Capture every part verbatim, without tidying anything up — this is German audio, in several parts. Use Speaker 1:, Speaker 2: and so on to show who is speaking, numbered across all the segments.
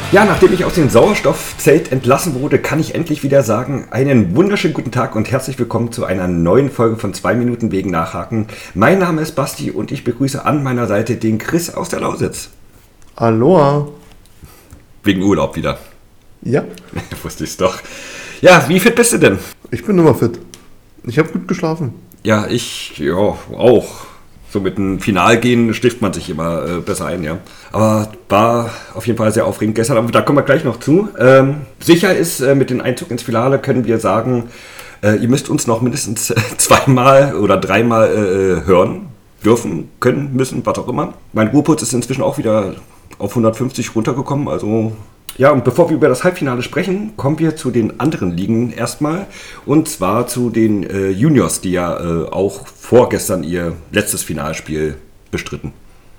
Speaker 1: Ja, nachdem ich aus dem Sauerstoffzelt entlassen wurde, kann ich endlich wieder sagen, einen wunderschönen guten Tag und herzlich willkommen zu einer neuen Folge von zwei Minuten wegen Nachhaken. Mein Name ist Basti und ich begrüße an meiner Seite den Chris aus der Lausitz.
Speaker 2: Aloha.
Speaker 1: Wegen Urlaub wieder.
Speaker 2: Ja.
Speaker 1: Wusste ich's doch. Ja, wie fit bist du denn?
Speaker 2: Ich bin immer fit. Ich habe gut geschlafen.
Speaker 1: Ja, ich ja auch. So mit dem Finalgehen stiftet man sich immer äh, besser ein, ja. Aber war auf jeden Fall sehr aufregend gestern, aber da kommen wir gleich noch zu. Ähm, sicher ist, äh, mit dem Einzug ins Finale können wir sagen, äh, ihr müsst uns noch mindestens äh, zweimal oder dreimal äh, hören, dürfen, können, müssen, was auch immer. Mein Ruhepuls ist inzwischen auch wieder auf hundertfünfzig runtergekommen, also... Ja, und bevor wir über das Halbfinale sprechen, kommen wir zu den anderen Ligen erstmal. Und zwar zu den äh, Juniors, die ja äh, auch vorgestern ihr letztes Finalspiel bestritten.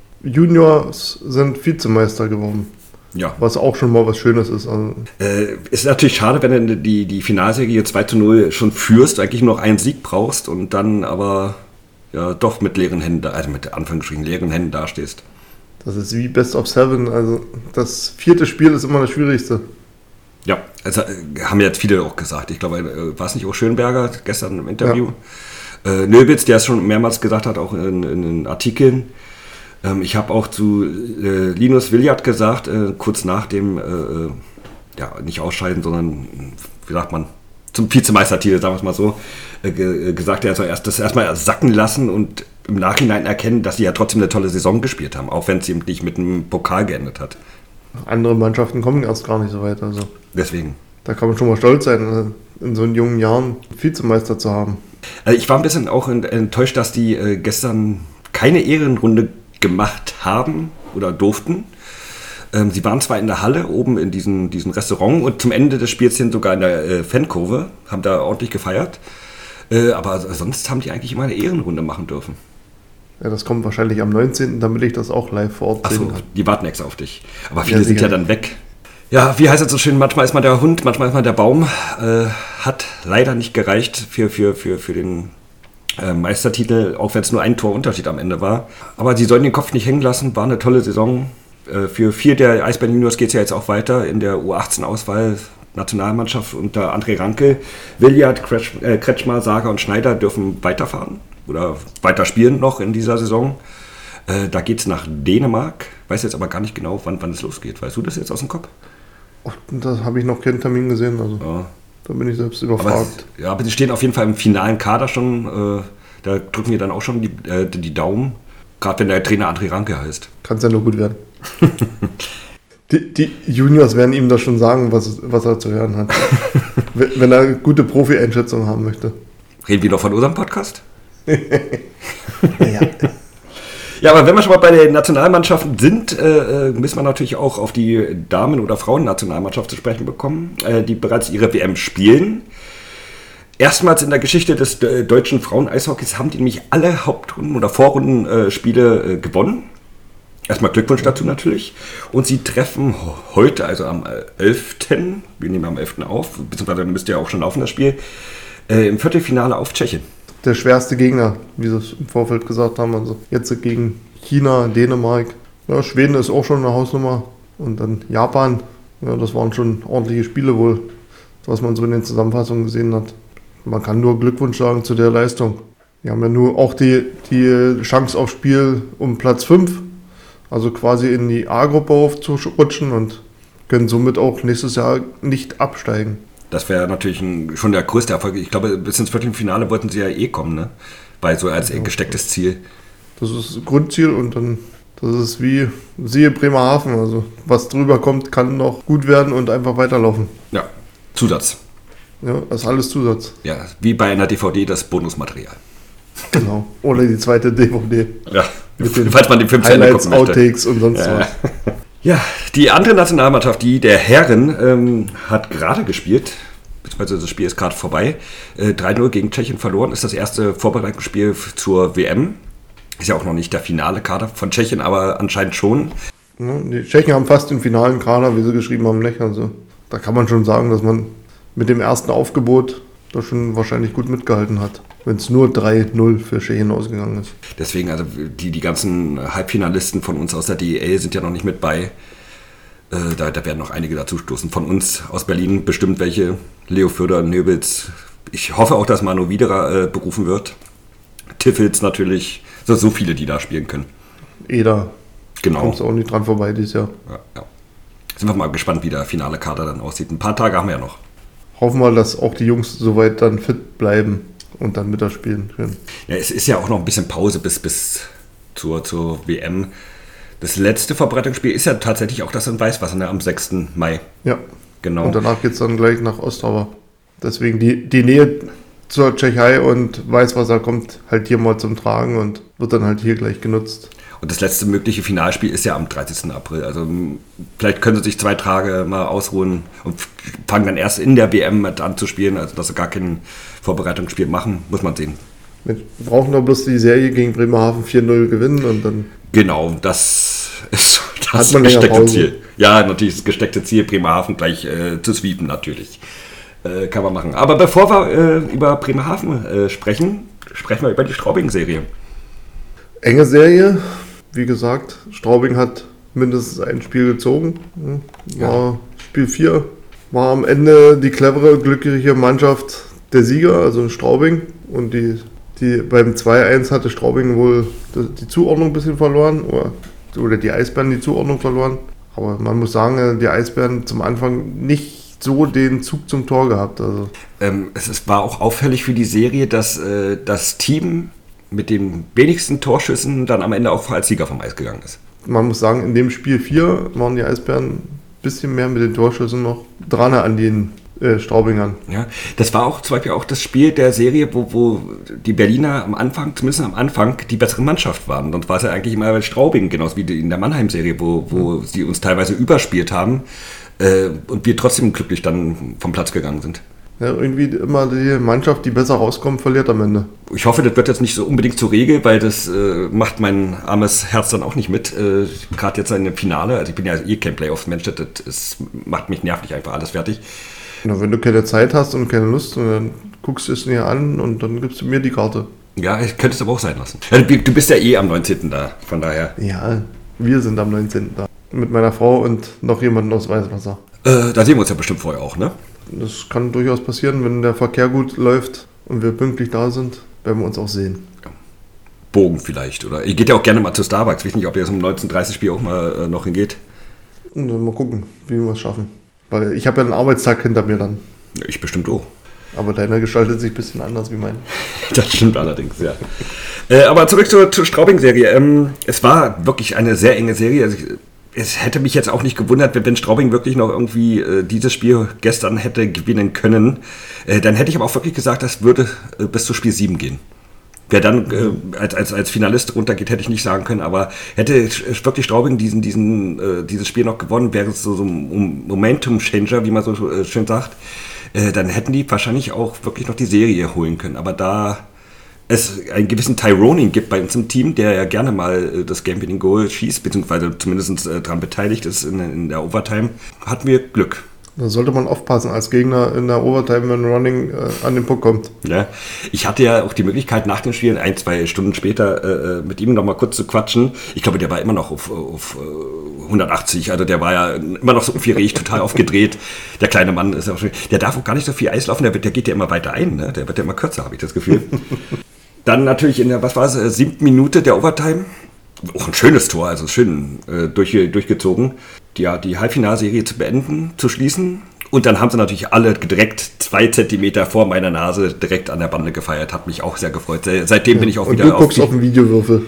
Speaker 2: Juniors sind Vizemeister geworden.
Speaker 1: Ja.
Speaker 2: Was auch schon mal was Schönes ist. Also
Speaker 1: äh, ist natürlich schade, wenn du die, die Finalserie zwei zu null schon führst, eigentlich nur noch einen Sieg brauchst und dann aber ja doch mit leeren Händen, also mit Anführungsstrichen leeren Händen dastehst.
Speaker 2: Das ist wie Best of Seven, also das vierte Spiel ist immer das Schwierigste.
Speaker 1: Ja, also äh, haben jetzt viele auch gesagt. Ich glaube, äh, war es nicht auch Schönberger gestern im Interview? Ja. Äh, Nöbitz, der es schon mehrmals gesagt hat, auch in, in den Artikeln. Ähm, ich habe auch zu äh, Linus Williard gesagt, äh, kurz nach dem, äh, ja, nicht Ausscheiden, sondern, wie sagt man, zum Vizemeistertitel, sagen wir es mal so, äh, ge- gesagt, er soll erst, das erstmal sacken lassen und im Nachhinein erkennen, dass sie ja trotzdem eine tolle Saison gespielt haben, auch wenn es eben nicht mit einem Pokal geendet hat.
Speaker 2: Andere Mannschaften kommen erst gar nicht so weit. Also
Speaker 1: Deswegen.
Speaker 2: Da kann man schon mal stolz sein, in so jungen Jahren Vizemeister zu haben.
Speaker 1: Also ich war ein bisschen auch enttäuscht, dass die äh, gestern keine Ehrenrunde gemacht haben oder durften. Ähm, sie waren zwar in der Halle, oben in diesem, diesem Restaurant und zum Ende des Spiels hin sogar in der äh, Fankurve, haben da ordentlich gefeiert. Äh, aber sonst haben die eigentlich immer eine Ehrenrunde machen dürfen.
Speaker 2: Ja, das kommt wahrscheinlich am neunzehnten, damit ich das auch live vor Ort sehen kann.
Speaker 1: Achso, die warten extra auf dich. Aber viele
Speaker 2: ja,
Speaker 1: sind ja dann weg. Ja, wie heißt es so schön, manchmal ist man der Hund, manchmal ist man der Baum. Äh, hat leider nicht gereicht für, für, für, für den äh, Meistertitel, auch wenn es nur ein Torunterschied am Ende war. Aber sie sollen den Kopf nicht hängen lassen, war eine tolle Saison. Äh, für vier der Eisbären Juniors geht es ja jetzt auch weiter in der U achtzehn-Auswahl. Nationalmannschaft unter André Ranke. Williard, Kretsch, äh, Kretschmer, Sager und Schneider dürfen weiterfahren oder weiter spielen noch in dieser Saison. Äh, da geht es nach Dänemark. Weiß jetzt aber gar nicht genau, wann, wann es losgeht. Weißt du das jetzt aus dem Kopf?
Speaker 2: Oh, da habe ich noch keinen Termin gesehen. Also
Speaker 1: Ja.
Speaker 2: Da bin ich selbst überfragt.
Speaker 1: Aber, ja, aber sie stehen auf jeden Fall im finalen Kader schon. Äh, da drücken wir dann auch schon die, äh, die Daumen. Gerade wenn der Trainer André Ranke heißt.
Speaker 2: Kann es ja nur gut werden. Die, die Juniors werden ihm das schon sagen, was, was er zu hören hat. Wenn er gute Profi-Einschätzung haben möchte.
Speaker 1: Reden wir noch von unserem Podcast?
Speaker 2: Ja.
Speaker 1: Ja, aber wenn wir schon mal bei den Nationalmannschaften sind, äh, müssen wir natürlich auch auf die Damen- oder Frauen-Nationalmannschaft zu sprechen bekommen, äh, die bereits ihre W M spielen. Erstmals in der Geschichte des äh, deutschen Frauen-Eishockeys haben die nämlich alle Hauptrunden- oder Vorrundenspiele äh, äh, gewonnen. Erstmal Glückwunsch dazu natürlich. Und sie treffen heute, also am elften Wir nehmen am elften auf, beziehungsweise dann müsste ja auch schon laufen, das Spiel, äh, im Viertelfinale auf Tschechien.
Speaker 2: Der schwerste Gegner, wie sie es im Vorfeld gesagt haben. Also jetzt gegen China, Dänemark. Ja, Schweden ist auch schon eine Hausnummer. Und dann Japan. Ja, das waren schon ordentliche Spiele wohl, was man so in den Zusammenfassungen gesehen hat. Man kann nur Glückwunsch sagen zu der Leistung. Wir haben ja nur auch die, die Chance aufs Spiel um Platz fünf. Also quasi in die A-Gruppe aufzurutschen und können somit auch nächstes Jahr nicht absteigen.
Speaker 1: Das wäre natürlich ein, schon der größte Erfolg. Ich glaube, bis ins Viertelfinale wollten sie ja eh kommen, ne? Weil so als ja, gestecktes Ziel.
Speaker 2: Das ist das Grundziel und dann, das ist wie, siehe Bremerhaven. Also was drüber kommt, kann noch gut werden und einfach weiterlaufen.
Speaker 1: Ja, Zusatz.
Speaker 2: Ja, das ist alles Zusatz.
Speaker 1: Ja, wie bei einer D V D das Bonusmaterial.
Speaker 2: Genau. Oder die zweite D V D.
Speaker 1: Ja,
Speaker 2: mit den
Speaker 1: falls man den Film
Speaker 2: Highlights, Outtakes und sonst
Speaker 1: ja.
Speaker 2: was.
Speaker 1: Ja, die andere Nationalmannschaft, die der Herren, ähm, hat gerade gespielt, beziehungsweise das Spiel ist gerade vorbei. Äh, drei null gegen Tschechien verloren, ist das erste Vorbereitungsspiel zur W M. Ist ja auch noch nicht der finale Kader von Tschechien, aber anscheinend schon.
Speaker 2: Ja, die Tschechen haben fast den finalen Kader, wie sie geschrieben haben, nicht. Also da kann man schon sagen, dass man mit dem ersten Aufgebot da schon wahrscheinlich gut mitgehalten hat, wenn es nur drei null für Tschechien ausgegangen ist.
Speaker 1: Deswegen, also die, die ganzen Halbfinalisten von uns aus der D E L sind ja noch nicht mit bei. Äh, da, da werden noch einige dazu stoßen. Von uns aus Berlin bestimmt welche. Leo Förder, Nöbels. Ich hoffe auch, dass Manu Widerer äh, berufen wird. Tiffels natürlich. So, so viele, die da spielen können.
Speaker 2: Eder.
Speaker 1: Genau.
Speaker 2: Kommst auch nicht dran vorbei dieses Jahr.
Speaker 1: Ja, ja. Sind wir mal gespannt, wie der finale Kader dann aussieht. Ein paar Tage haben wir ja noch.
Speaker 2: Hoffen wir, dass auch die Jungs soweit dann fit bleiben und dann mitspielen können.
Speaker 1: Ja, es ist ja auch noch ein bisschen Pause bis, bis zur, zur W M. Das letzte Vorbereitungsspiel ist ja tatsächlich auch das in Weißwasser, ne, am sechsten Mai.
Speaker 2: Ja,
Speaker 1: genau.
Speaker 2: Und danach geht es dann gleich nach Ostrava. Deswegen die, die Nähe zur Tschechei und Weißwasser kommt halt hier mal zum Tragen und wird dann halt hier gleich genutzt.
Speaker 1: Und das letzte mögliche Finalspiel ist ja am dreißigsten April. Also vielleicht können sie sich zwei Tage mal ausruhen und fangen dann erst in der W M an zu spielen. Also dass sie gar kein Vorbereitungsspiel machen, muss man sehen.
Speaker 2: Wir brauchen doch bloß die Serie gegen Bremerhaven vier null gewinnen und dann...
Speaker 1: Genau, das ist das
Speaker 2: Hat man
Speaker 1: gesteckte Ziel. Ja, natürlich das gesteckte Ziel, Bremerhaven gleich äh, zu sweepen natürlich. Äh, kann man machen. Aber bevor wir äh, über Bremerhaven äh, sprechen, sprechen wir über die Straubing-Serie.
Speaker 2: Enge Serie. Wie gesagt, Straubing hat mindestens ein Spiel gezogen. War ja. Spiel vier. War am Ende die clevere, glückliche Mannschaft der Sieger, also Straubing. Und die, die beim zwei eins hatte Straubing wohl die Zuordnung ein bisschen verloren. Oder, oder die Eisbären die Zuordnung verloren. Aber man muss sagen, die Eisbären zum Anfang nicht so den Zug zum Tor gehabt. Also.
Speaker 1: Ähm, es ist, war auch auffällig für die Serie, dass äh, das Team mit den wenigsten Torschüssen dann am Ende auch als Sieger vom Eis gegangen ist.
Speaker 2: Man muss sagen, in dem Spiel vier waren die Eisbären ein bisschen mehr mit den Torschüssen noch dran an den äh, Straubingern.
Speaker 1: Ja, das war auch zum Beispiel auch das Spiel der Serie, wo, wo die Berliner am Anfang, zumindest am Anfang, die bessere Mannschaft waren. Sonst war es ja eigentlich immer bei Straubing, genauso wie in der Mannheim-Serie, wo, wo mhm. sie uns teilweise überspielt haben äh, und wir trotzdem glücklich dann vom Platz gegangen sind.
Speaker 2: Ja, irgendwie immer die Mannschaft, die besser rauskommt, verliert am Ende.
Speaker 1: Ich hoffe, das wird jetzt nicht so unbedingt zur Regel, weil das äh, macht mein armes Herz dann auch nicht mit. Äh, Gerade jetzt in dem Finale, also ich bin ja eh kein Playoffs-Mensch, das, das macht mich nervlich einfach alles fertig.
Speaker 2: Na, wenn du keine Zeit hast und keine Lust, dann guckst du es dir an und dann gibst du mir die Karte.
Speaker 1: Ja, ich könnte es aber auch sein lassen. Also, du bist ja eh am neunzehnten da, von daher.
Speaker 2: Ja, wir sind am neunzehnten da. Mit meiner Frau und noch jemandem aus Weißwasser.
Speaker 1: Äh, da sehen wir uns ja bestimmt vorher auch, ne?
Speaker 2: Das kann durchaus passieren, wenn der Verkehr gut läuft und wir pünktlich da sind, werden wir uns auch sehen.
Speaker 1: Ja. Bogen vielleicht, oder? Ihr geht ja auch gerne mal zu Starbucks. Ich weiß nicht, ob ihr jetzt um neunzehn Uhr dreißig Spiel auch mal äh, noch hingeht.
Speaker 2: Und dann mal gucken, wie wir es schaffen. Weil ich habe ja einen Arbeitstag hinter mir dann.
Speaker 1: Ja, ich bestimmt auch.
Speaker 2: Aber deiner gestaltet sich ein bisschen anders wie mein.
Speaker 1: Das stimmt allerdings, ja. äh, aber zurück zur, zur Straubing-Serie. Ähm, es war wirklich eine sehr enge Serie. Also ich, Es hätte mich jetzt auch nicht gewundert, wenn Straubing wirklich noch irgendwie äh, dieses Spiel gestern hätte gewinnen können. Äh, dann hätte ich aber auch wirklich gesagt, das würde äh, bis zu Spiel sieben gehen. Wer dann äh, als, als, als Finalist runtergeht, hätte ich nicht sagen können. Aber hätte wirklich Straubing diesen, diesen, äh, dieses Spiel noch gewonnen, wäre es so, so ein Momentum-Changer, wie man so äh, schön sagt. Äh, dann hätten die wahrscheinlich auch wirklich noch die Serie holen können. Aber da es einen gewissen Tyroning gibt bei uns im Team, der ja gerne mal das Game-Winning-Goal schießt, beziehungsweise zumindest äh, daran beteiligt ist in, in der Overtime, hatten wir Glück.
Speaker 2: Da sollte man aufpassen als Gegner in der Overtime, wenn Running äh, an den Puck kommt.
Speaker 1: Ja, ich hatte ja auch die Möglichkeit, nach dem Spiel, ein, zwei Stunden später, äh, mit ihm noch mal kurz zu quatschen. Ich glaube, der war immer noch auf, auf hundertachtzig, also der war ja immer noch so aufgeregt, total aufgedreht. Der kleine Mann ist ja auch schon, der darf auch gar nicht so viel Eis laufen, der, der geht ja immer weiter ein, ne? Der wird ja immer kürzer, habe ich das Gefühl. Dann natürlich in der, was war es, siebten Minute der Overtime. Auch ein schönes Tor, also schön äh, durch, durchgezogen. Die, ja, die Halbfinalserie zu beenden, zu schließen. Und dann haben sie natürlich alle direkt zwei Zentimeter vor meiner Nase direkt an der Bande gefeiert. Hat mich auch sehr gefreut. Seitdem ja, bin ich auch
Speaker 2: und
Speaker 1: wieder
Speaker 2: du guckst auf, auf den Videowürfel.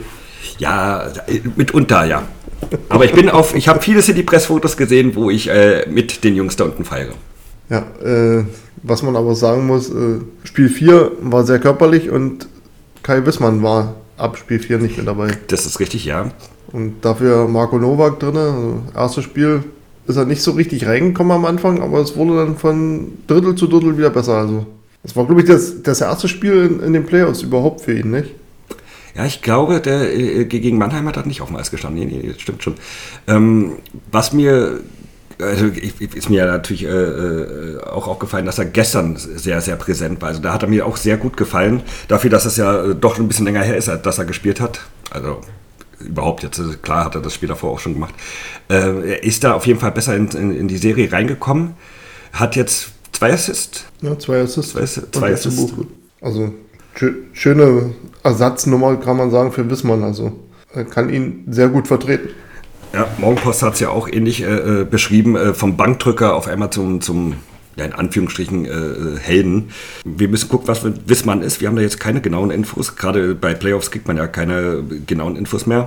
Speaker 1: Ja, mitunter, ja. Aber ich bin auf, ich habe viele City-Press-Fotos gesehen, wo ich äh, mit den Jungs da unten feiere.
Speaker 2: Ja, äh, was man aber sagen muss, äh, Spiel vier war sehr körperlich und Kai Wissmann war ab Spiel vier nicht mehr dabei.
Speaker 1: Das ist richtig, ja.
Speaker 2: Und dafür Marco Nowak drin. Also erstes Spiel ist er nicht so richtig reingekommen am Anfang, aber es wurde dann von Drittel zu Drittel wieder besser. Also das war, glaube ich, das, das erste Spiel in, in den Playoffs überhaupt für ihn, nicht?
Speaker 1: Ja, ich glaube, der äh, gegen Mannheim hat er nicht auf dem Eis gestanden. Nee, nee, das stimmt schon. Ähm, was mir... Also ist mir natürlich äh, auch aufgefallen, dass er gestern sehr, sehr präsent war. Also da hat er mir auch sehr gut gefallen. Dafür, dass es ja doch ein bisschen länger her ist, dass er gespielt hat. Also überhaupt jetzt, klar hat er das Spiel davor auch schon gemacht. Äh, er ist da auf jeden Fall besser in, in, in die Serie reingekommen, hat jetzt zwei Assists.
Speaker 2: Ja, zwei Assists.
Speaker 1: Zwei, zwei Assists.
Speaker 2: Also schö- schöne Ersatznummer, kann man sagen, für Wismar. Also er kann ihn sehr gut vertreten.
Speaker 1: Ja, Morgenpost hat es ja auch ähnlich äh, beschrieben, äh, vom Bankdrücker auf einmal zum, zum ja, in Anführungsstrichen, äh, Helden. Wir müssen gucken, was Wismar ist. Wir haben da jetzt keine genauen Infos. Gerade bei Playoffs kriegt man ja keine genauen Infos mehr.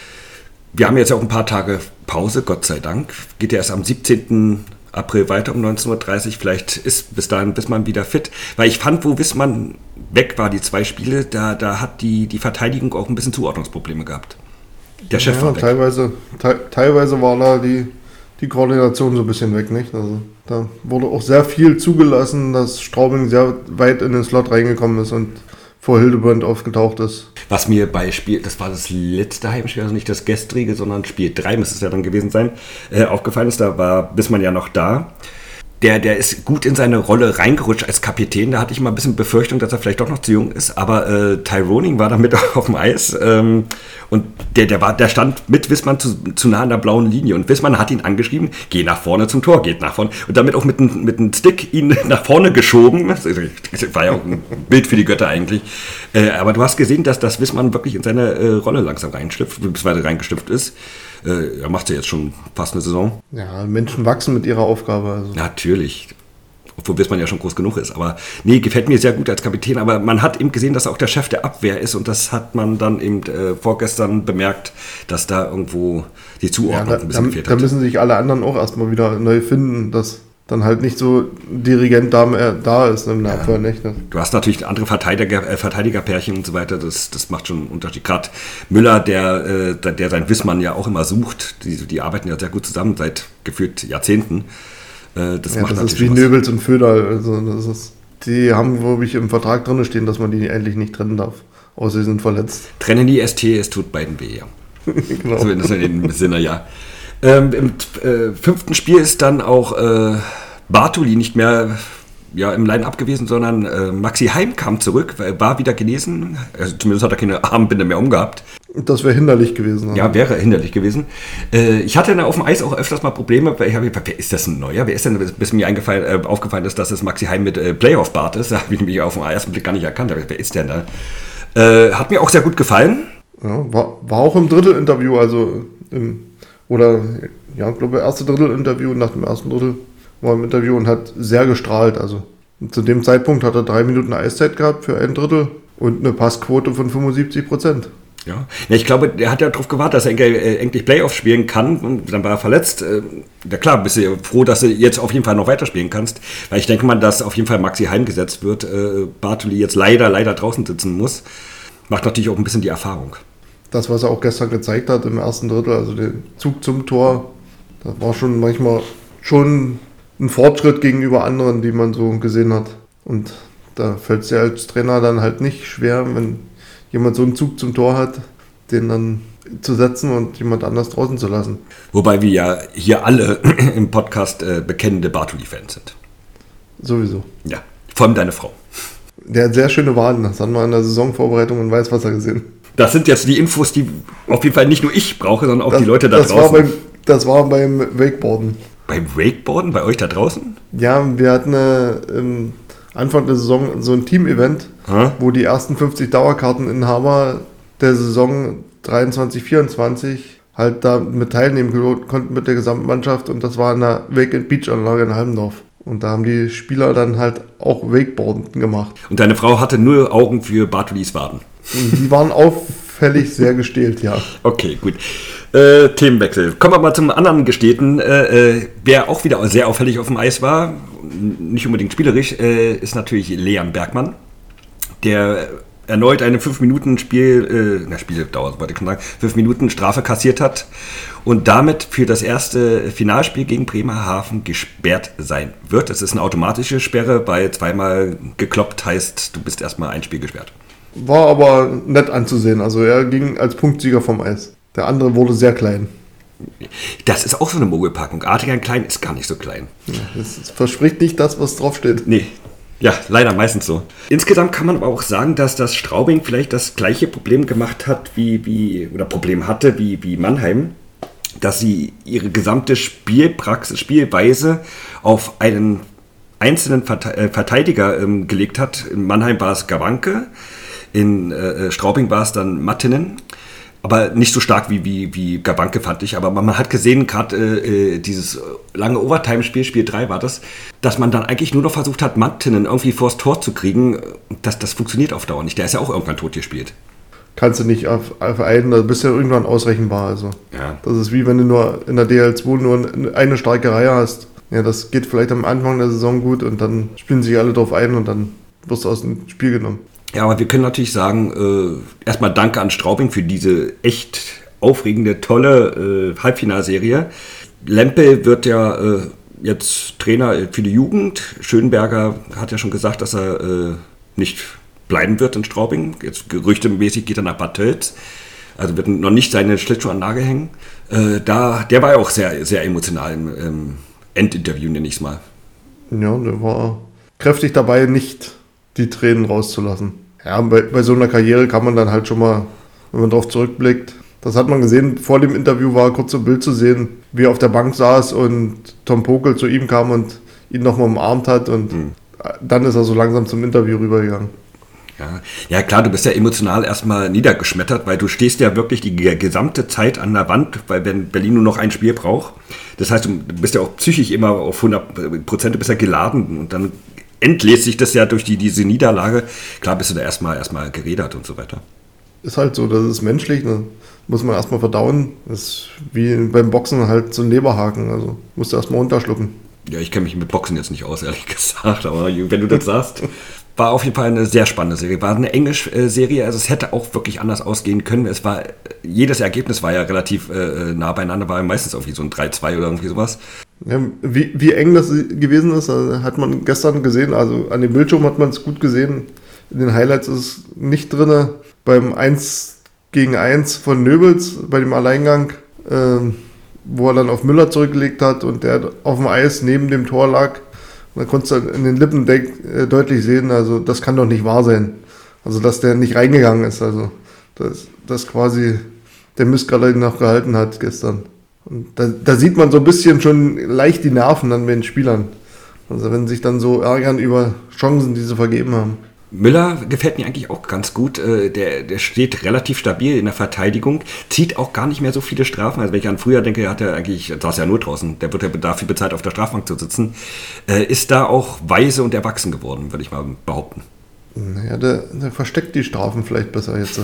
Speaker 1: Wir haben jetzt auch ein paar Tage Pause, Gott sei Dank. Geht ja erst am siebzehnten April weiter um neunzehn Uhr dreißig. Vielleicht ist bis dahin Wismar wieder fit. Weil ich fand, wo Wismar weg war, die zwei Spiele, da, da hat die, die Verteidigung auch ein bisschen Zuordnungsprobleme gehabt. Der Chef
Speaker 2: ja,
Speaker 1: war weg.
Speaker 2: Teilweise, te- teilweise war da die, die Koordination so ein bisschen weg, nicht? Also da wurde auch sehr viel zugelassen, dass Straubing sehr weit in den Slot reingekommen ist und vor Hildebrand aufgetaucht ist.
Speaker 1: Was mir bei Spiel, das war das letzte Heimspiel, also nicht das gestrige, sondern Spiel drei müsste es ja dann gewesen sein, äh, aufgefallen ist, da war Wismar ja noch da. Der, der ist gut in seine Rolle reingerutscht als Kapitän. Da hatte ich mal ein bisschen Befürchtung, dass er vielleicht doch noch zu jung ist. Aber äh, Tyroning war da mit auf dem Eis. Ähm, und der, der, war, der stand mit Wismar zu, zu nah an der blauen Linie. Und Wismar hat ihn angeschrieben, geh nach vorne zum Tor, geht nach vorne. Und damit auch mit einem mit einem Stick ihn nach vorne geschoben. Das war ja auch ein Bild für die Götter eigentlich. Äh, aber du hast gesehen, dass das Wismar wirklich in seine äh, Rolle langsam reinschlüpft, beziehungsweise reingeschlüpft ist. Er macht ja jetzt schon fast eine Saison.
Speaker 2: Ja, Menschen wachsen mit ihrer Aufgabe. Also.
Speaker 1: Natürlich. Obwohl Wismar ja schon groß genug ist. Aber nee, gefällt mir sehr gut als Kapitän. Aber man hat eben gesehen, dass er auch der Chef der Abwehr ist. Und das hat man dann eben äh, vorgestern bemerkt, dass da irgendwo die Zuordnung
Speaker 2: ja, da,
Speaker 1: ein bisschen
Speaker 2: da,
Speaker 1: gefehlt
Speaker 2: da
Speaker 1: hat.
Speaker 2: Da müssen sich alle anderen auch erstmal wieder neu finden, dass dann halt nicht so Dirigent da, da ist in der
Speaker 1: ja.
Speaker 2: Abwehr. Nicht?
Speaker 1: Du hast natürlich andere Verteidiger, äh, Verteidigerpärchen und so weiter, das, das macht schon einen Unterschied. Gerade Müller, der, äh, der, der sein Wismar ja auch immer sucht, die, die arbeiten ja sehr gut zusammen seit gefühlt Jahrzehnten. Äh, das
Speaker 2: ja,
Speaker 1: macht
Speaker 2: das
Speaker 1: natürlich
Speaker 2: ist wie
Speaker 1: was.
Speaker 2: Nöbels und Föderl. Also das ist, die haben, glaube ich, im Vertrag drin stehen, dass man die endlich nicht trennen darf. Außer sie sind verletzt.
Speaker 1: Trennen die S T, es tut beiden weh, ja.
Speaker 2: Genau.
Speaker 1: Zumindest in dem Sinne, ja. Ähm, Im äh, fünften Spiel ist dann auch äh, Bartoli nicht mehr ja, im Line-Up gewesen, sondern äh, Maxi Heim kam zurück, war wieder genesen. Also zumindest hat er keine Armbinde mehr umgehabt.
Speaker 2: Das wäre hinderlich gewesen. Also.
Speaker 1: Ja, wäre hinderlich gewesen. Äh, ich hatte auf dem Eis auch öfters mal Probleme, weil ich habe gedacht, wer ist das ein Neuer? Wer ist denn, bis mir eingefallen, äh, aufgefallen ist, dass es Maxi Heim mit äh, Playoff-Bart ist? Da habe ich nämlich auf den ersten Blick gar nicht erkannt. Aber wer ist denn da? Äh, hat mir auch sehr gut gefallen.
Speaker 2: Ja, war, war auch im Drittel-Interview, also im, oder ja, ich glaube, erste Drittel-Interview, nach dem ersten Drittel war im Interview und hat sehr gestrahlt. Also zu dem Zeitpunkt hat er drei Minuten Eiszeit gehabt für ein Drittel und eine Passquote von fünfundsiebzig Prozent.
Speaker 1: Ja. ja, ich glaube, er hat ja darauf gewartet, dass er endlich Playoffs spielen kann. Und dann war er verletzt. Ja klar, bist du froh, dass du jetzt auf jeden Fall noch weiterspielen kannst. Weil ich denke mal, dass auf jeden Fall Maxi heimgesetzt wird. Bartoli jetzt leider, leider draußen sitzen muss. Macht natürlich auch ein bisschen die Erfahrung.
Speaker 2: Das, was er auch gestern gezeigt hat im ersten Drittel, also den Zug zum Tor, das war schon manchmal schon ein Fortschritt gegenüber anderen, die man so gesehen hat. Und da fällt es ja als Trainer dann halt nicht schwer, wenn jemand so einen Zug zum Tor hat, den dann zu setzen und jemand anders draußen zu lassen.
Speaker 1: Wobei wir ja hier alle im Podcast äh, bekennende Bartoli-Fans sind.
Speaker 2: Sowieso.
Speaker 1: Ja, vor allem deine Frau.
Speaker 2: Der hat sehr schöne Waden, das haben wir in der Saisonvorbereitung in Weißwasser gesehen.
Speaker 1: Das sind jetzt die Infos, die auf jeden Fall nicht nur ich brauche, sondern auch
Speaker 2: das,
Speaker 1: die Leute da
Speaker 2: das
Speaker 1: draußen.
Speaker 2: War beim, das war beim Wakeboarden.
Speaker 1: Beim Wakeboarden? Bei euch da draußen?
Speaker 2: Ja, wir hatten eine, ähm, Anfang der Saison so ein Team-Event,
Speaker 1: Huh?
Speaker 2: wo die ersten fünfzig Dauerkarteninhaber der Saison dreiundzwanzig vierundzwanzig halt da mit teilnehmen konnten mit der gesamten Mannschaft, und das war in der Wake-and-Beach-Anlage in Halmendorf. Und da haben die Spieler dann halt auch Wakeboarden gemacht.
Speaker 1: Und deine Frau hatte nur Augen für Bartolis Waden.
Speaker 2: Und die waren auffällig sehr gestählt, ja.
Speaker 1: Okay, gut. Äh, Themenwechsel. Kommen wir mal zum anderen Gestählten. Äh, äh, wer auch wieder sehr auffällig auf dem Eis war, nicht unbedingt spielerisch, äh, ist natürlich Leon Bergmann, der erneut eine fünf Minuten Spiel, äh, na Spieldauer, wollte ich schon sagen, fünf Minuten Strafe kassiert hat und damit für das erste Finalspiel gegen Bremerhaven gesperrt sein wird. Es ist eine automatische Sperre, weil zweimal gekloppt heißt, du bist erstmal ein Spiel gesperrt.
Speaker 2: War aber nett anzusehen, also er ging als Punktsieger vom Eis. Der andere wurde sehr klein.
Speaker 1: Das ist auch so eine Mogelpackung. Adrian Klein ist gar nicht so klein.
Speaker 2: Ja, das verspricht nicht das, was draufsteht.
Speaker 1: Nee. Ja, leider meistens so. Insgesamt kann man aber auch sagen, dass das Straubing vielleicht das gleiche Problem gemacht hat, wie, wie oder Problem hatte wie, wie Mannheim, dass sie ihre gesamte Spielpraxis, Spielweise auf einen einzelnen Verteidiger ähm, gelegt hat. In Mannheim war es Gawanke, in äh, Straubing war es dann Mattinen. Aber nicht so stark wie, wie, wie Gawanke, fand ich. Aber man hat gesehen, gerade äh, dieses lange Overtime-Spiel, Spiel drei war das, dass man dann eigentlich nur noch versucht hat, Mattinen irgendwie vors Tor zu kriegen. Das, das funktioniert auf Dauer nicht. Der ist ja auch irgendwann tot gespielt.
Speaker 2: Kannst du nicht auf, auf einen, da bist du ja irgendwann ausrechenbar. Also.
Speaker 1: Ja. Das
Speaker 2: ist wie wenn du nur in der D L zwei nur eine starke Reihe hast. Ja, das geht vielleicht am Anfang der Saison gut und dann spielen sich alle drauf ein und dann wirst du aus dem Spiel genommen.
Speaker 1: Ja, aber wir können natürlich sagen, äh, erstmal danke an Straubing für diese echt aufregende, tolle äh, Halbfinalserie. Lempe wird ja äh, jetzt Trainer für die Jugend. Schönberger hat ja schon gesagt, dass er äh, nicht bleiben wird in Straubing. Jetzt gerüchtemäßig geht er nach Bad Tölz. Also wird noch nicht seine Schlittschuhanlage hängen. Äh, da, der war ja auch sehr, sehr emotional im, im Endinterview, nenne ich es mal.
Speaker 2: Ja, der war kräftig dabei, nicht die Tränen rauszulassen. Ja, bei, bei so einer Karriere kann man dann halt schon mal, wenn man darauf zurückblickt, das hat man gesehen, vor dem Interview war kurz im Bild zu sehen, wie er auf der Bank saß und Tom Pokel zu ihm kam und ihn nochmal umarmt hat und mhm. dann ist er so langsam zum Interview rübergegangen.
Speaker 1: Ja. ja klar, du bist ja emotional erstmal niedergeschmettert, weil du stehst ja wirklich die gesamte Zeit an der Wand, weil wenn Berlin nur noch ein Spiel braucht. Das heißt, du bist ja auch psychisch immer auf hundert Prozent, du bist ja geladen und dann entlädt sich das ja durch die, diese Niederlage. Klar bist du da erstmal erstmal gerädert und so weiter.
Speaker 2: Ist halt so, das ist menschlich, ne? Muss man erstmal verdauen. Das ist wie beim Boxen halt so ein Leberhaken, also musst du erstmal runterschlucken.
Speaker 1: Ja, ich kenne mich mit Boxen jetzt nicht aus, ehrlich gesagt, aber wenn du das sagst, war auf jeden Fall eine sehr spannende Serie. War eine enge Serie, also es hätte auch wirklich anders ausgehen können. Es war, jedes Ergebnis war ja relativ äh, nah beieinander, war meistens irgendwie so ein drei zwei oder irgendwie sowas.
Speaker 2: Ja, wie, wie eng das gewesen ist, hat man gestern gesehen, also an dem Bildschirm hat man es gut gesehen. In den Highlights ist es nicht drin. Beim eins gegen eins von Nöbels, bei dem Alleingang, äh, wo er dann auf Müller zurückgelegt hat und der auf dem Eis neben dem Tor lag. Und da konntest du in den Lippen de- äh, deutlich sehen, also das kann doch nicht wahr sein. Also dass der nicht reingegangen ist, also dass, dass quasi der Missgaller ihn noch gehalten hat gestern. Und da, da sieht man so ein bisschen schon leicht die Nerven dann bei den Spielern. Also wenn sie sich dann so ärgern über Chancen, die sie vergeben haben.
Speaker 1: Müller gefällt mir eigentlich auch ganz gut. Der, der steht relativ stabil in der Verteidigung, zieht auch gar nicht mehr so viele Strafen. Also wenn ich an früher denke, hat er eigentlich, saß ja nur draußen, der wird ja dafür bezahlt, auf der Strafbank zu sitzen. Ist da auch weise und erwachsen geworden, würde ich mal behaupten.
Speaker 2: Naja, der, der versteckt die Strafen vielleicht besser jetzt.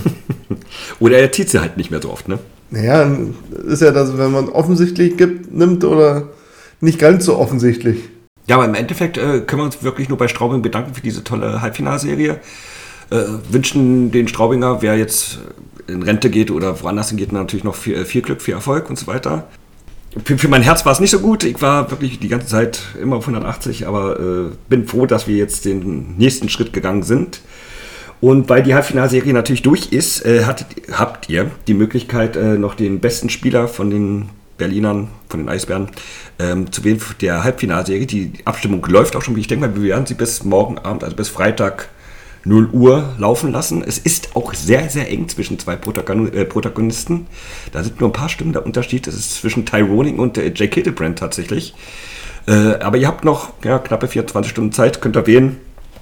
Speaker 1: Oder er zieht sie halt nicht mehr so oft, ne?
Speaker 2: Naja, ist ja das, wenn man offensichtlich gibt, nimmt oder nicht ganz so offensichtlich.
Speaker 1: Ja, aber im Endeffekt äh, können wir uns wirklich nur bei Straubing bedanken für diese tolle Halbfinalserie. Äh, wünschen den Straubinger, wer jetzt in Rente geht oder woanders hingeht, natürlich noch viel, viel Glück, viel Erfolg und so weiter. Für, für mein Herz war es nicht so gut. Ich war wirklich die ganze Zeit immer auf hundertachtzig, aber äh, bin froh, dass wir jetzt den nächsten Schritt gegangen sind. Und weil die Halbfinalserie natürlich durch ist, äh, hattet, habt ihr die Möglichkeit, äh, noch den besten Spieler von den Berlinern, von den Eisbären, ähm, zu wählen für der Halbfinalserie. Die Abstimmung läuft auch schon, ich denke mal, wir werden sie bis morgen Abend, also bis Freitag null Uhr laufen lassen. Es ist auch sehr, sehr eng zwischen zwei Protagon- äh, Protagonisten. Da sind nur ein paar Stimmen der Unterschied. Das ist zwischen Ty Roning und äh, Jake Hildebrand tatsächlich. Äh, aber ihr habt noch ja, knappe vierundzwanzig Stunden Zeit, könnt ihr wählen.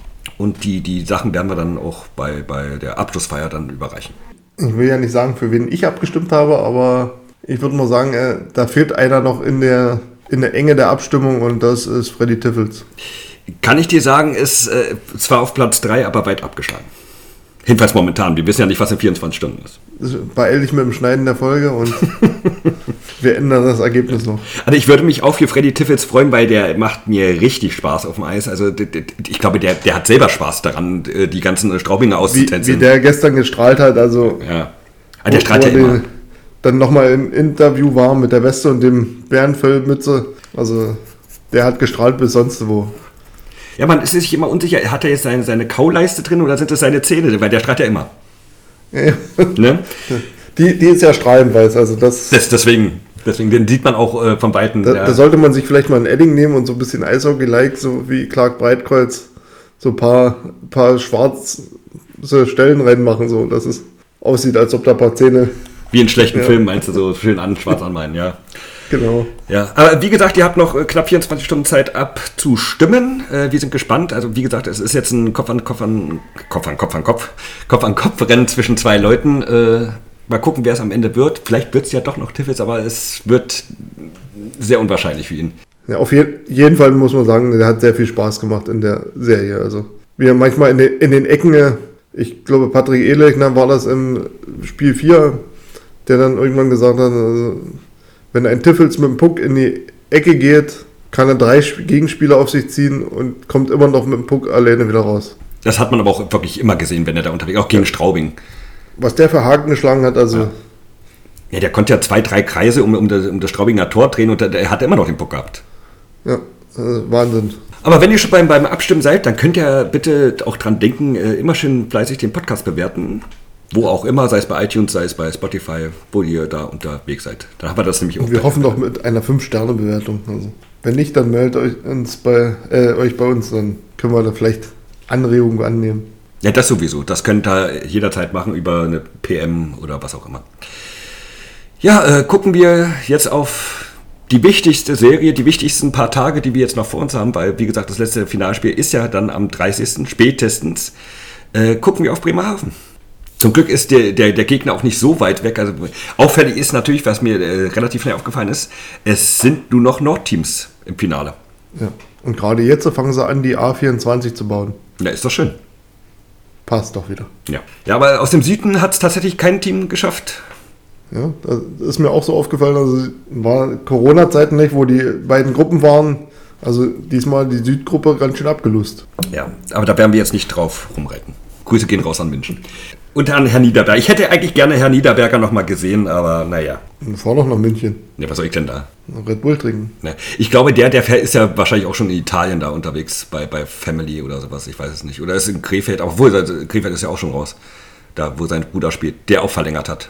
Speaker 1: Und die, die Sachen werden wir dann auch bei, bei der Abschlussfeier dann überreichen.
Speaker 2: Ich will ja nicht sagen, für wen ich abgestimmt habe, aber ich würde mal sagen, äh, da fehlt einer noch in der, in der Enge der Abstimmung und das ist Freddy Tiffels.
Speaker 1: Kann ich dir sagen, ist äh, zwar auf Platz drei, aber weit abgeschlagen. Jedenfalls momentan. Wir wissen ja nicht, was in vierundzwanzig Stunden ist.
Speaker 2: Beeil dich mit dem Schneiden der Folge und wir ändern das Ergebnis noch.
Speaker 1: Also ich würde mich auch für Freddy Tiffels freuen, weil der macht mir richtig Spaß auf dem Eis. Also ich glaube, der, der hat selber Spaß daran, die ganzen Straubinger auszutänzeln.
Speaker 2: Wie, wie der gestern gestrahlt hat, also...
Speaker 1: Ja, also der strahlt ja immer.
Speaker 2: Dann nochmal im Interview war mit der Weste und dem Bärenfellmütze. Also der hat gestrahlt bis sonst wo.
Speaker 1: Ja, man ist sich immer unsicher, hat er jetzt seine, seine Kauleiste drin oder sind das seine Zähne? Weil der strahlt ja immer.
Speaker 2: Ja.
Speaker 1: Ne?
Speaker 2: Die, die ist ja strahlend weiß, also das...
Speaker 1: das deswegen, deswegen, den sieht man auch äh, von Weitem.
Speaker 2: Da,
Speaker 1: ja.
Speaker 2: da sollte man sich vielleicht mal ein Edding nehmen und so ein bisschen Eishockey-like, so wie Clark Breitkreuz, so ein paar, paar schwarze Stellen reinmachen, so, dass es aussieht, als ob da ein paar Zähne...
Speaker 1: Wie in schlechten
Speaker 2: ja.
Speaker 1: Filmen meinst du, so schön an, schwarz anmalen, ja.
Speaker 2: Genau.
Speaker 1: Ja, aber wie gesagt, ihr habt noch äh, knapp vierundzwanzig Stunden Zeit abzustimmen. Äh, wir sind gespannt. Also wie gesagt, es ist jetzt ein Kopf an Kopf an Kopf an Kopf an Kopf, Kopf an Kopf Rennen zwischen zwei Leuten. Äh, mal gucken, wer es am Ende wird. Vielleicht wird es ja doch noch Tiflis, aber es wird sehr unwahrscheinlich für ihn.
Speaker 2: Ja, auf je- jeden Fall muss man sagen, der hat sehr viel Spaß gemacht in der Serie. Also wie er manchmal in, de- in den Ecken, äh, ich glaube Patrick Ehlechner war das im Spiel vier, der dann irgendwann gesagt hat, also, wenn ein Tiflis mit dem Puck in die Ecke geht, kann er drei Gegenspieler auf sich ziehen und kommt immer noch mit dem Puck alleine wieder raus.
Speaker 1: Das hat man aber auch wirklich immer gesehen, wenn er da unterwegs, auch gegen ja. Straubing.
Speaker 2: Was der für Haken geschlagen hat, also...
Speaker 1: Ja, ja der konnte ja zwei, drei Kreise um, um, das, um das Straubinger Tor drehen und der, der hat immer noch den Puck gehabt.
Speaker 2: Ja, also Wahnsinn.
Speaker 1: Aber wenn ihr schon beim, beim Abstimmen seid, dann könnt ihr bitte auch dran denken, äh, immer schön fleißig den Podcast bewerten. Wo auch immer, sei es bei iTunes, sei es bei Spotify, wo ihr da unterwegs seid. Dann haben wir das nämlich auch.
Speaker 2: Und wir hoffen doch mit einer fünf Sterne Bewertung. Also, wenn nicht, dann meldet euch, uns bei, äh, euch bei uns, dann können wir da vielleicht Anregungen annehmen.
Speaker 1: Ja, das sowieso. Das könnt ihr jederzeit machen über eine P M oder was auch immer. Ja, äh, gucken wir jetzt auf die wichtigste Serie, die wichtigsten paar Tage, die wir jetzt noch vor uns haben, weil, wie gesagt, das letzte Finalspiel ist ja dann am dreißigsten spätestens. Äh, gucken wir auf Bremerhaven. Zum Glück ist der, der, der Gegner auch nicht so weit weg. Also auffällig ist natürlich, was mir äh, relativ schnell aufgefallen ist, es sind nur noch Nordteams im Finale.
Speaker 2: Ja. Und gerade jetzt fangen sie an, die A vierundzwanzig zu bauen.
Speaker 1: Ja, ist doch schön.
Speaker 2: Passt doch wieder.
Speaker 1: Ja, ja, aber aus dem Süden hat es tatsächlich kein Team geschafft.
Speaker 2: Ja, das ist mir auch so aufgefallen. Also war Corona-Zeiten nicht, wo die beiden Gruppen waren. Also diesmal die Südgruppe ganz schön abgelöst.
Speaker 1: Ja, aber da werden wir jetzt nicht drauf rumreiten. Grüße gehen raus an München. Und an Herrn Niederberger. Ich hätte eigentlich gerne Herrn Niederberger noch mal gesehen, aber naja.
Speaker 2: Und fahr noch nach München.
Speaker 1: Ne, was soll ich denn da?
Speaker 2: Red Bull trinken.
Speaker 1: Ne. Ich glaube, der, der ist ja wahrscheinlich auch schon in Italien da unterwegs, bei, bei Family oder sowas, ich weiß es nicht. Oder ist in Krefeld, obwohl Krefeld ist ja auch schon raus. Da, wo sein Bruder spielt, der auch verlängert hat.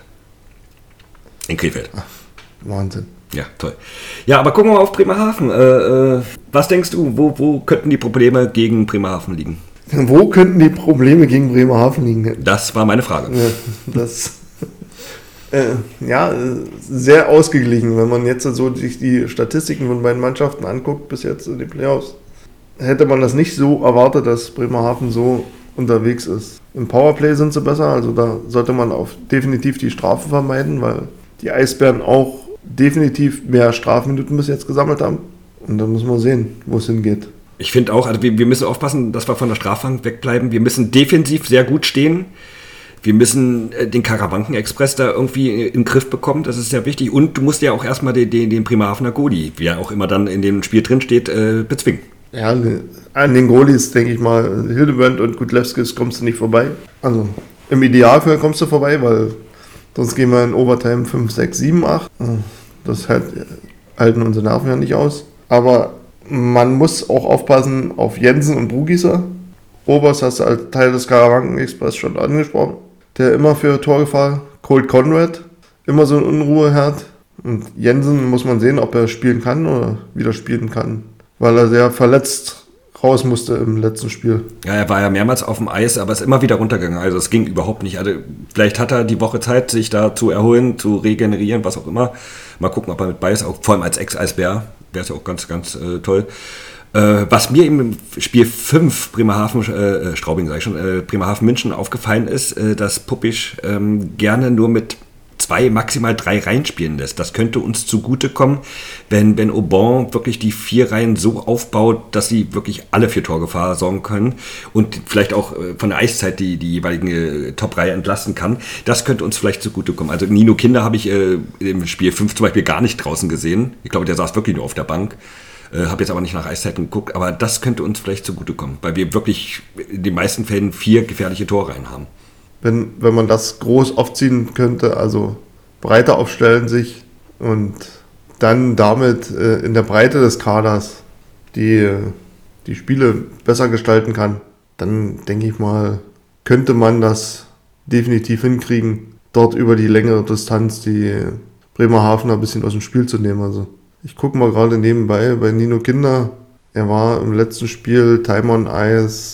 Speaker 1: In Krefeld.
Speaker 2: Ach, Wahnsinn.
Speaker 1: Ja, toll. Ja, aber gucken wir mal auf Bremerhaven. Äh, äh, was denkst du, wo, wo könnten die Probleme gegen Bremerhaven liegen?
Speaker 2: Wo könnten die Probleme gegen Bremerhaven liegen?
Speaker 1: Das war meine Frage.
Speaker 2: Ja, das, äh, ja, sehr ausgeglichen, wenn man jetzt so sich die Statistiken von beiden Mannschaften anguckt, bis jetzt in den Playoffs, hätte man das nicht so erwartet, dass Bremerhaven so unterwegs ist. Im Powerplay sind sie besser, also da sollte man auf definitiv die Strafe vermeiden, weil die Eisbären auch definitiv mehr Strafminuten bis jetzt gesammelt haben. Und dann muss man sehen, wo es hingeht.
Speaker 1: Ich finde auch, also wir, wir müssen aufpassen, dass wir von der Strafbank wegbleiben. Wir müssen defensiv sehr gut stehen. Wir müssen äh, den Karawanken-Express da irgendwie in den Griff bekommen. Das ist sehr wichtig. Und du musst ja auch erstmal den, den, den Bremerhavener Goalie, wie er auch immer dann in dem Spiel drin steht, äh, bezwingen.
Speaker 2: Ja, an den Goalies, denke ich mal, Hildebrandt und Gudlewskis kommst du nicht vorbei. Also im Idealfall kommst du vorbei, weil sonst gehen wir in Overtime fünf, sechs, sieben, acht. Das halt, halten unsere Nerven ja nicht aus. Aber man muss auch aufpassen auf Jensen und Brugieser. Oberst hast du als Teil des Karawanken-Express schon angesprochen. Der immer für Torgefahr. Colt Conrad, immer so ein Unruheherd. Und Jensen muss man sehen, ob er spielen kann oder wieder spielen kann. Weil er sehr verletzt raus musste im letzten Spiel.
Speaker 1: Ja, er war ja mehrmals auf dem Eis, aber ist immer wieder runtergegangen. Also es ging überhaupt nicht. Also vielleicht hat er die Woche Zeit, sich da zu erholen, zu regenerieren, was auch immer. Mal gucken, ob er mit bei ist. Auch vor allem als Ex-Eisbär wäre es ja auch ganz, ganz äh, toll. Äh, was mir im Spiel fünf Bremerhaven, äh, Straubing sage ich schon, äh, Bremerhaven München aufgefallen ist, äh, dass Puppisch ähm, gerne nur mit zwei, maximal drei Reihen spielen lässt. Das könnte uns zugutekommen, wenn, wenn Aubin wirklich die vier Reihen so aufbaut, dass sie wirklich alle für Torgefahr sorgen können und vielleicht auch von der Eiszeit die, die jeweilige Top-Reihe entlasten kann. Das könnte uns vielleicht zugutekommen. Also Nino Kinder habe ich äh, im Spiel fünf zum Beispiel gar nicht draußen gesehen. Ich glaube, der saß wirklich nur auf der Bank. Äh, habe jetzt aber nicht nach Eiszeiten geguckt, aber das könnte uns vielleicht zugutekommen, weil wir wirklich in den meisten Fällen vier gefährliche Torreihen haben.
Speaker 2: Wenn, wenn man das groß aufziehen könnte, also breiter aufstellen sich und dann damit äh, in der Breite des Kaders die, die Spiele besser gestalten kann, dann denke ich mal, könnte man das definitiv hinkriegen, dort über die längere Distanz die Bremerhavener ein bisschen aus dem Spiel zu nehmen. Also ich gucke mal gerade nebenbei bei Nino Kinder, er war im letzten Spiel Time on Ice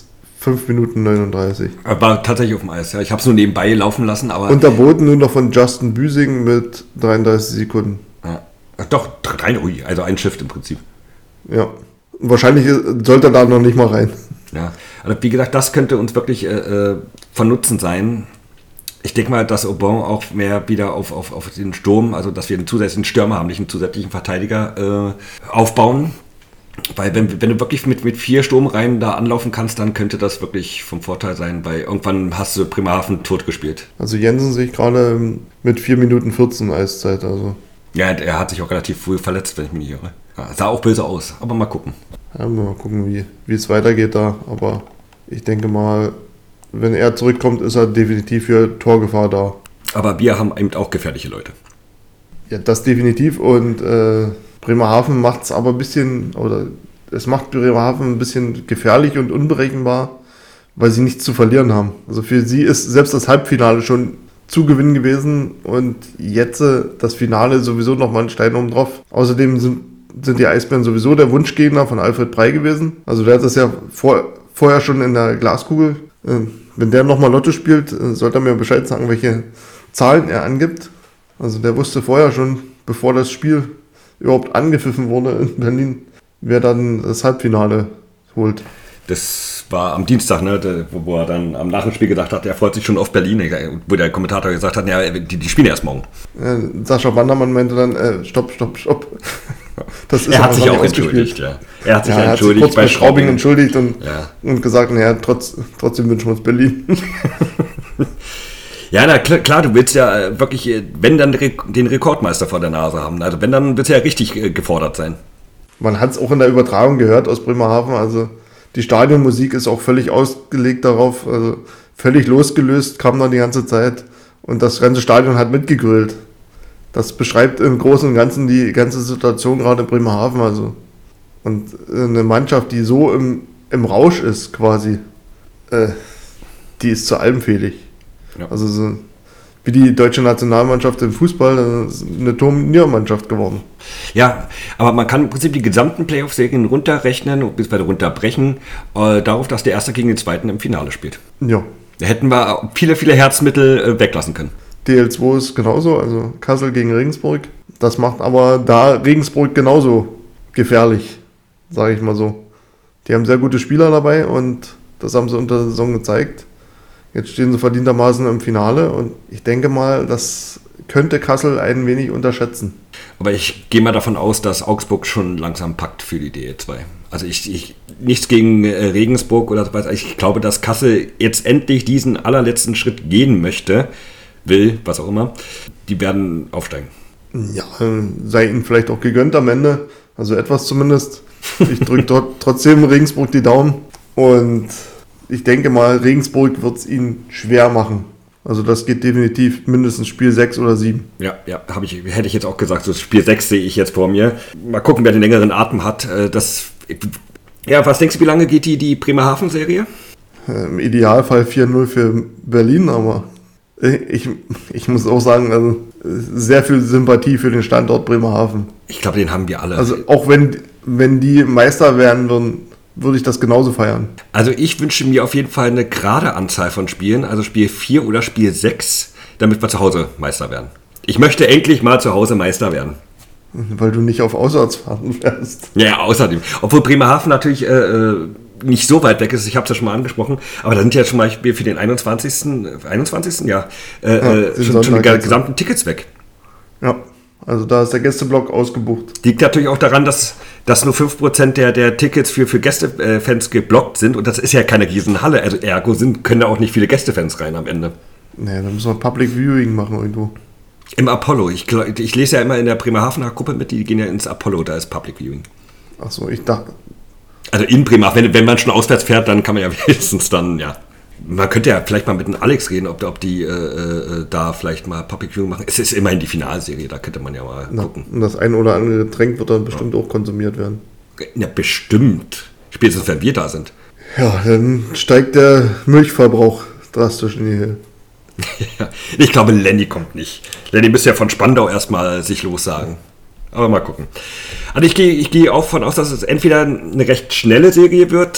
Speaker 2: fünf Minuten neununddreißig.
Speaker 1: War tatsächlich auf dem Eis, ja. Ich habe es nur nebenbei laufen lassen, aber...
Speaker 2: Unterboten nur noch von Justin Büsing mit dreiunddreißig Sekunden.
Speaker 1: Ja. Doch, rein, ui, also ein Shift im Prinzip.
Speaker 2: Ja, wahrscheinlich sollte er da noch nicht mal rein.
Speaker 1: Ja, also wie gesagt, das könnte uns wirklich äh, von Nutzen sein. Ich denke mal, dass Aubin auch mehr wieder auf, auf, auf den Sturm, also dass wir einen zusätzlichen Stürmer haben, nicht einen zusätzlichen Verteidiger äh, aufbauen. Weil wenn, wenn du wirklich mit, mit vier Sturmreihen da anlaufen kannst, dann könnte das wirklich vom Vorteil sein, weil irgendwann hast du Bremerhaven tot gespielt.
Speaker 2: Also Jensen sehe ich gerade mit vier Minuten vierzehn Eiszeit. Also.
Speaker 1: Ja, er hat sich auch relativ früh verletzt, wenn ich mich nicht irre. Ja, sah auch böse aus, aber mal gucken.
Speaker 2: Ja, mal gucken, wie, wie es weitergeht da. Aber ich denke mal, wenn er zurückkommt, ist er definitiv für Torgefahr da.
Speaker 1: Aber wir haben eben auch gefährliche Leute.
Speaker 2: Ja, das definitiv. Und äh, Bremerhaven macht es aber ein bisschen, oder es macht Bremerhaven ein bisschen gefährlich und unberechenbar, weil sie nichts zu verlieren haben. Also für sie ist selbst das Halbfinale schon zu gewinnen gewesen und jetzt äh, das Finale sowieso nochmal ein Stein oben drauf. Außerdem sind, sind die Eisbären sowieso der Wunschgegner von Alfred Brey gewesen. Also der hat das ja vor, vorher schon in der Glaskugel. Äh, wenn der nochmal Lotto spielt, äh, sollte er mir Bescheid sagen, welche Zahlen er angibt. Also der wusste vorher schon, bevor das Spiel überhaupt angepfiffen wurde in Berlin, wer dann das Halbfinale holt.
Speaker 1: Das war am Dienstag, ne, wo, wo er dann am Nachspiel gedacht hat, er freut sich schon auf Berlin, wo der Kommentator gesagt hat, ja, die, die spielen erst morgen.
Speaker 2: Äh, Sascha Bandermann meinte dann, äh, stopp, stopp, stopp.
Speaker 1: Das ist er hat sich auch entschuldigt, ja. Er hat sich ja, er entschuldigt.
Speaker 2: Hat sich kurz bei Straubing entschuldigt und,
Speaker 1: ja.
Speaker 2: und gesagt, naja, trotz, trotzdem wünschen wir uns Berlin.
Speaker 1: Ja, na klar, klar, du willst ja wirklich, wenn dann den Rekordmeister vor der Nase haben. Also wenn, dann willst du ja richtig gefordert sein.
Speaker 2: Man hat es auch in der Übertragung gehört aus Bremerhaven, also die Stadionmusik ist auch völlig ausgelegt darauf, also völlig losgelöst, kam dann die ganze Zeit und das ganze Stadion hat mitgegrölt. Das beschreibt im Großen und Ganzen die ganze Situation gerade in Bremerhaven, also. Und eine Mannschaft, die so im, im Rausch ist quasi, äh, die ist zu allem fähig. Ja. Also so wie die deutsche Nationalmannschaft im Fußball, eine Turniermannschaft geworden.
Speaker 1: Ja, aber man kann im Prinzip die gesamten Playoff-Serien runterrechnen, bzw. runterbrechen, äh, darauf, dass der Erste gegen den Zweiten im Finale spielt.
Speaker 2: Ja.
Speaker 1: Da hätten wir viele, viele Herzmittel äh, weglassen können.
Speaker 2: D L zwei ist genauso, also Kassel gegen Regensburg. Das macht aber da Regensburg genauso gefährlich, sage ich mal so. Die haben sehr gute Spieler dabei und das haben sie unter der Saison gezeigt. Jetzt stehen sie verdientermaßen im Finale und ich denke mal, das könnte Kassel ein wenig unterschätzen.
Speaker 1: Aber ich gehe mal davon aus, dass Augsburg schon langsam packt für die D L zwei. Also ich, ich nichts gegen äh, Regensburg oder so weiter. Ich glaube, dass Kassel jetzt endlich diesen allerletzten Schritt gehen möchte, will, was auch immer. Die werden aufsteigen.
Speaker 2: Ja, sei ihnen vielleicht auch gegönnt am Ende. Also etwas zumindest. Ich drücke dort trotzdem Regensburg die Daumen und ich denke mal, Regensburg wird es ihnen schwer machen. Also das geht definitiv mindestens Spiel sechs oder sieben.
Speaker 1: Ja, ja, hab ich, hätte ich jetzt auch gesagt, so Spiel sechs sehe ich jetzt vor mir. Mal gucken, wer den längeren Atem hat. Das, ja, was denkst du, wie lange geht die, die Bremerhaven-Serie?
Speaker 2: Im Idealfall vier null für Berlin, aber ich, ich muss auch sagen, also sehr viel Sympathie für den Standort Bremerhaven.
Speaker 1: Ich glaube, den haben wir alle.
Speaker 2: Also auch wenn, wenn die Meister werden würden, würde ich das genauso feiern.
Speaker 1: Also ich wünsche mir auf jeden Fall eine gerade Anzahl von Spielen, also Spiel vier oder Spiel sechs, damit wir zu Hause Meister werden. Ich möchte endlich mal zu Hause Meister werden.
Speaker 2: Weil du nicht auf Auswärtsfahrten fährst.
Speaker 1: Ja, außerdem. Obwohl Bremerhaven natürlich äh, nicht so weit weg ist, ich habe es ja schon mal angesprochen, aber da sind ja schon mal für den einundzwanzigsten einundzwanzigsten Ja, äh, ja schon, schon die gesamten Tickets weg.
Speaker 2: Ja. Also da ist der Gästeblock ausgebucht.
Speaker 1: Liegt natürlich auch daran, dass, dass nur fünf Prozent der, der Tickets für, für Gästefans geblockt sind. Und das ist ja keine Riesenhalle. Also ergo sind, können da auch nicht viele Gästefans rein am Ende.
Speaker 2: Naja, dann müssen wir Public Viewing machen irgendwo.
Speaker 1: Im Apollo. Ich, ich lese ja immer in der Bremerhavener Gruppe mit, die gehen ja ins Apollo, da ist Public Viewing.
Speaker 2: Achso, ich dachte...
Speaker 1: Also in Bremerhaven, wenn, wenn man schon auswärts fährt, dann kann man ja wenigstens dann, ja... Man könnte ja vielleicht mal mit dem Alex reden, ob, ob die äh, äh, da vielleicht mal Public Viewing machen. Es ist immerhin die Finalserie, da könnte man ja mal
Speaker 2: Na,
Speaker 1: gucken.
Speaker 2: Und das ein oder andere Getränk wird dann bestimmt ja auch konsumiert werden.
Speaker 1: Ja, bestimmt. Spätestens, wenn wir da sind.
Speaker 2: Ja, dann steigt der Milchverbrauch drastisch in die Höhe.
Speaker 1: Ja, ich glaube, Lenny kommt nicht. Lenny müsste ja von Spandau erstmal sich lossagen. Aber mal gucken. Also ich gehe ich gehe auch von aus, dass es entweder eine recht schnelle Serie wird,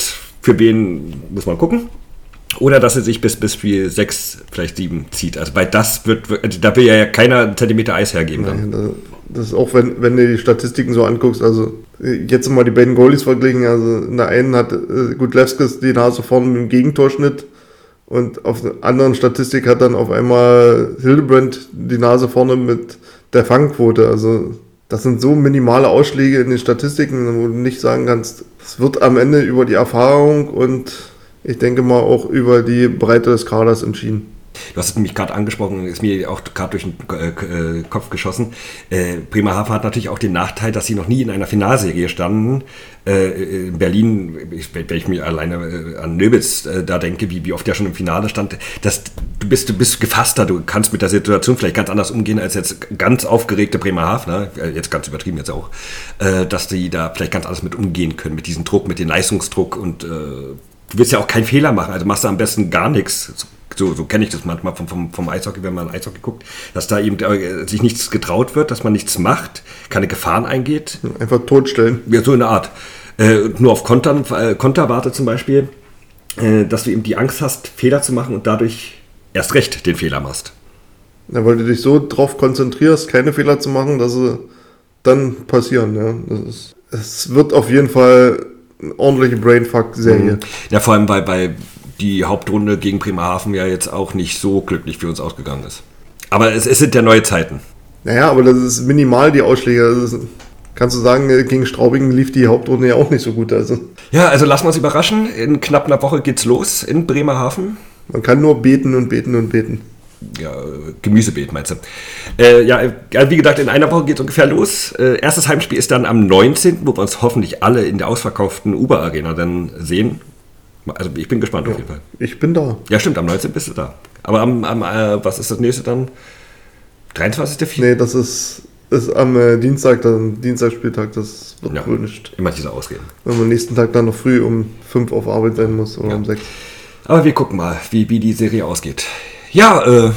Speaker 1: für wen muss man gucken. Oder dass er sich bis, bis Spiel sechs, vielleicht sieben zieht. Also weil das wird, da will ja keiner einen Zentimeter Eis hergeben.
Speaker 2: Nein, dann. Das ist auch, wenn, wenn du die Statistiken so anguckst, also jetzt mal die beiden Goalies verglichen, also in der einen hat äh, Gudlevskis die Nase vorne mit dem Gegentorschnitt und auf der anderen Statistik hat dann auf einmal Hildebrand die Nase vorne mit der Fangquote. Also das sind so minimale Ausschläge in den Statistiken, wo du nicht sagen kannst, es wird am Ende über die Erfahrung und ich denke mal auch über die Breite des Kaders entschieden.
Speaker 1: Du hast es nämlich gerade angesprochen, ist mir auch gerade durch den äh, Kopf geschossen. Äh, Bremerhaven hat natürlich auch den Nachteil, dass sie noch nie in einer Finalserie standen. Äh, in Berlin, ich, wenn ich mir alleine äh, an Nöbitz äh, da denke, wie, wie oft der schon im Finale stand, dass du bist, du bist gefasster, du kannst mit der Situation vielleicht ganz anders umgehen als jetzt ganz aufgeregte Bremerhavener, äh, jetzt ganz übertrieben jetzt auch, äh, dass die da vielleicht ganz anders mit umgehen können, mit diesem Druck, mit dem Leistungsdruck und äh, du willst ja auch keinen Fehler machen, also machst du am besten gar nichts. So, so kenne ich das manchmal vom, vom, vom Eishockey, wenn man Eishockey guckt, dass da eben äh, sich nichts getraut wird, dass man nichts macht, keine Gefahren eingeht.
Speaker 2: Einfach totstellen.
Speaker 1: Ja, so in der Art. Äh, nur auf Kontern, äh, Konter wartet zum Beispiel, äh, dass du eben die Angst hast, Fehler zu machen und dadurch erst recht den Fehler machst.
Speaker 2: Ja, weil du dich so drauf konzentrierst, keine Fehler zu machen, dass sie dann passieren. Ja. Das ist, es wird auf jeden Fall eine ordentliche Brainfuck-Serie.
Speaker 1: Mhm. Ja, vor allem, weil bei die Hauptrunde gegen Bremerhaven ja jetzt auch nicht so glücklich für uns ausgegangen ist. Aber es, es sind ja neue Zeiten.
Speaker 2: Naja, aber das ist minimal, die Ausschläge. Das ist, kannst du sagen, gegen Straubing lief die Hauptrunde ja auch nicht so gut. Also.
Speaker 1: Ja, also lassen wir uns überraschen. In knapp einer Woche geht's los in Bremerhaven.
Speaker 2: Man kann nur beten und beten und beten.
Speaker 1: Ja, Gemüsebeet meinst du. Äh, ja, wie gesagt, in einer Woche geht's ungefähr los. Äh, erstes Heimspiel ist dann am neunzehnten, wo wir uns hoffentlich alle in der ausverkauften Uber Arena dann sehen. Also ich bin gespannt
Speaker 2: ja,
Speaker 1: auf jeden Fall.
Speaker 2: Ich bin da.
Speaker 1: Ja, stimmt, am neunzehnten bist du da. Aber am, am äh, was ist das nächste dann? dreiundzwanzigsten
Speaker 2: Nee, das ist, ist am äh, Dienstag, dann Dienstagsspieltag, das wird
Speaker 1: ja,
Speaker 2: wohl nicht.
Speaker 1: Immer diese Ausreden.
Speaker 2: Wenn man am nächsten Tag dann noch früh um fünf auf Arbeit sein muss oder
Speaker 1: ja.
Speaker 2: um sechs.
Speaker 1: Aber wir gucken mal, wie, wie die Serie ausgeht. Ja, äh,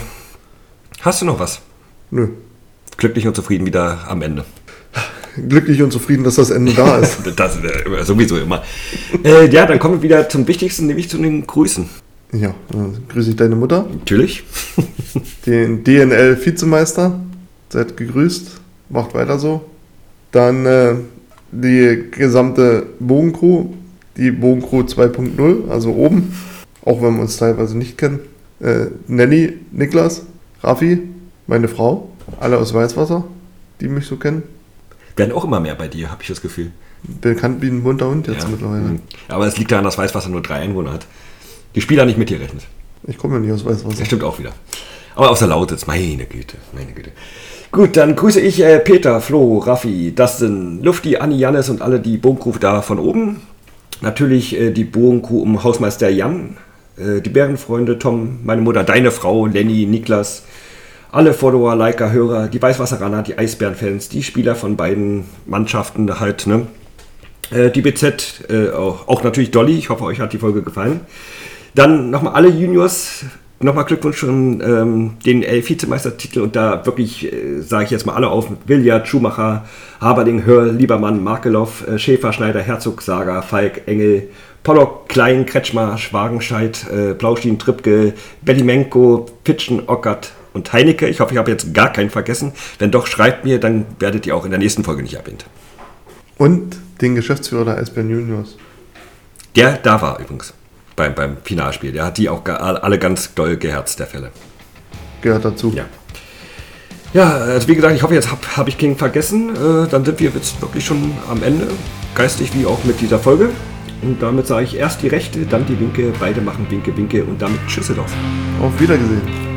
Speaker 1: hast du noch was?
Speaker 2: Nö.
Speaker 1: Glücklich und zufrieden wieder am Ende.
Speaker 2: Glücklich und zufrieden, dass das Ende da ist.
Speaker 1: Das äh, sowieso immer. äh, ja, dann kommen wir wieder zum Wichtigsten, nämlich zu den Grüßen.
Speaker 2: Ja, dann grüße ich deine Mutter.
Speaker 1: Natürlich.
Speaker 2: Den D N L-Vizemeister. Seid gegrüßt. Macht weiter so. Dann äh, die gesamte Bogencrew. Die Bogencrew zwei Punkt null, also oben. Auch wenn wir uns teilweise nicht kennen. Äh, Nanny, Niklas, Raffi, meine Frau. Alle aus Weißwasser, die mich so kennen.
Speaker 1: Werden auch immer mehr bei dir, habe ich das Gefühl.
Speaker 2: Bekannt wie ein bunter Hund jetzt
Speaker 1: ja.
Speaker 2: mittlerweile.
Speaker 1: Aber es liegt daran, dass Weißwasser nur drei Einwohner hat. Die Spieler nicht mit dir rechnet.
Speaker 2: Ich komme ja nicht aus Weißwasser.
Speaker 1: Das stimmt auch wieder. Aber aus der Lausitz, meine Güte, meine Güte. Gut, dann grüße ich äh, Peter, Flo, Raffi, Dustin, Lufti, Anni, Jannis und alle die Bogencrew da von oben. Natürlich äh, die Bogencrew um Hausmeister Jan, äh, die Bärenfreunde, Tom, meine Mutter, deine Frau, Lenny, Niklas, alle Follower, Liker, Hörer, die Weißwasseraner, die Eisbärenfans, die Spieler von beiden Mannschaften halt, ne? Äh, die B Z, äh, auch, auch natürlich Dolly, ich hoffe, euch hat die Folge gefallen. Dann nochmal alle Juniors, nochmal Glückwunsch schon ähm, den Vizemeistertitel und da wirklich, äh, sage ich jetzt mal alle auf, Williard, Schumacher, Haberling, Hörl, Liebermann, Markelow, äh, Schäfer, Schneider, Herzog, Sager, Falk, Engel, Pollock, Klein, Kretschmer, Schwagenscheid, äh, Plauschin, Trippke, Bellimenko, Pitschen, Ockert und Heinecke. Ich hoffe, ich habe jetzt gar keinen vergessen. Wenn doch, schreibt mir, dann werdet ihr auch in der nächsten Folge nicht erwähnt.
Speaker 2: Und den Geschäftsführer der Eisbären Juniors.
Speaker 1: Der da war übrigens beim, beim Finalspiel. Der hat die auch alle ganz doll geherzt, der Fälle.
Speaker 2: Gehört dazu.
Speaker 1: Ja. Ja, also wie gesagt, ich hoffe, jetzt habe hab ich keinen vergessen. Äh, dann sind wir jetzt wirklich schon am Ende, geistig wie auch mit dieser Folge. Und damit sage ich erst die rechte, dann die linke, beide machen Winke, Winke und damit Tschüsseldorf.
Speaker 2: Auf Wiedersehen.